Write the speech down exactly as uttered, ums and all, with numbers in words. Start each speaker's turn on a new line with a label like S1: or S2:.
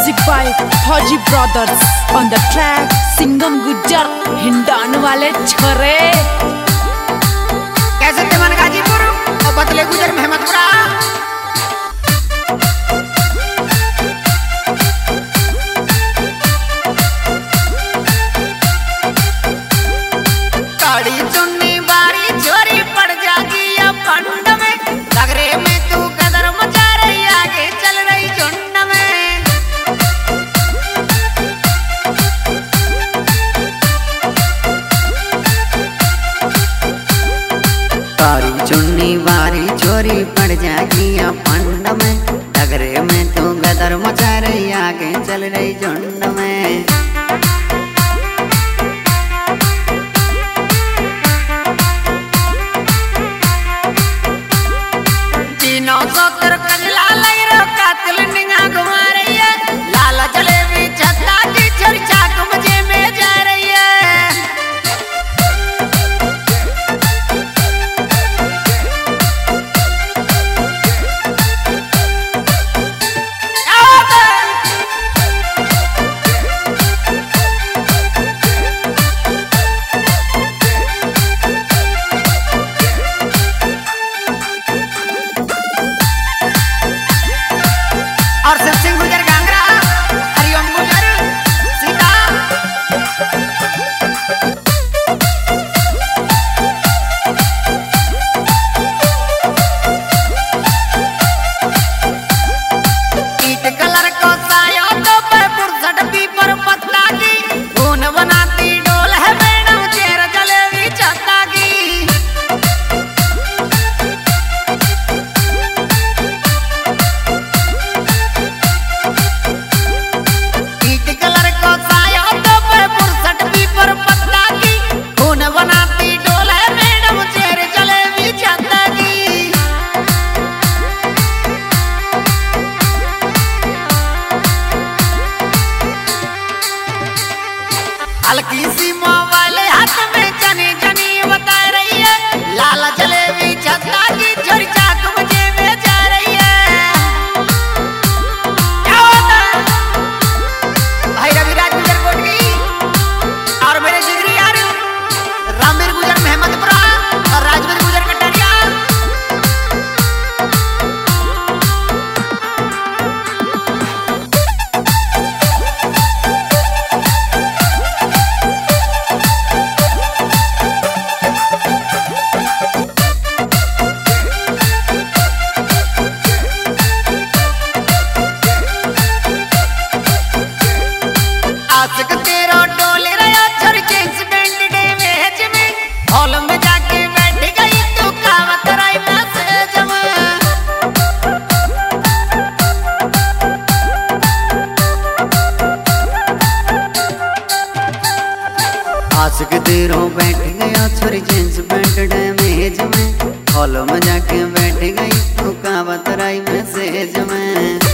S1: Music by Fauji Brothers. On the track, Singham Gujjar, हिंडान वाले छोरे।
S2: कैसे तेमन गाजीपुर और बतले गुजर मेहमदपुरा। काड़ी चुन्नी बारी छोरी पड़ जागी या फंड में, लगरे में तू कदर मचा रही, आगे चल रही झुंड में। काड़ी चुन्नी बारी छोरी पड़ जागी या फंड में, लगरे में तू कदर मचा रही, आगे चल रही झुंड में। तीनों सौतर कजला लग रो कातिल निगाह घुमा रही है, लाला जलेबी छत्ता की छोरी चाक मजे में जा रही है। और शिव सिंह गुजर गांगरा, हरिओम गुजर सीता। ईट कलर को साया तो पे पुरसट पीपर पत्ता की, खून बनाती डोल है मैडम चेहरा जलेबी छत्ता की। हल्की सी मोबाइल हाथ में चनी चनी बता रही है, लाला जलेबी छत्ता की छोरी चाक मजे में जा रही है। क्या होता है भाई रविराज गुजर कोटकी और मेरे जिगरी यार रामवीर गुजर मेहमदपुरा और राजवीर गुजर कटरिया। आशिक तेरो डोले रहा छोरी जींस पैंट डैमेज में, हॉल में जाके बैठ गई तू कावत राई मैसेज में। आशिक तेरो बैठ गया छोरी जींस पैंट डैमेज में, हॉल में जाके बैठ गई तू कावत राई मैसेज में।